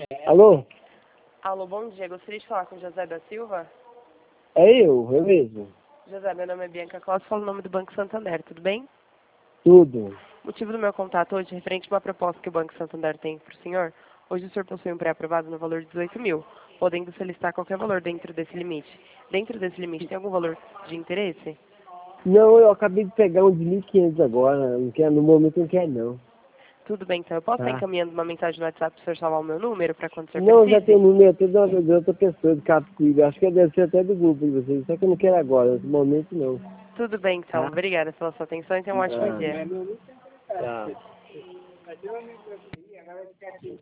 Alô? Alô, bom dia. Gostaria de falar com o José da Silva? É eu mesmo. José, meu nome é Bianca Costa, falo o nome do Banco Santander, tudo bem? Tudo. O motivo do meu contato hoje é referente a uma proposta que o Banco Santander tem para o senhor. Hoje o senhor possui um pré-aprovado no valor de 18 mil, podendo solicitar qualquer valor dentro desse limite. Dentro desse limite tem algum valor de interesse? Não, eu acabei de pegar um de 1.500 agora. Não quero, no momento não quero não. Tudo bem, então eu posso estar Tá? encaminhando uma mensagem no WhatsApp para o senhor salvar o meu número para quando o senhor Não, já tem o precise? número até de outra pessoa de Catuíba. Acho que deve ser até do grupo de vocês. Só que eu não quero agora, no momento não. Tudo bem, então. Tá? Obrigada pela sua atenção e tenha um ótimo dia. Ah, tá.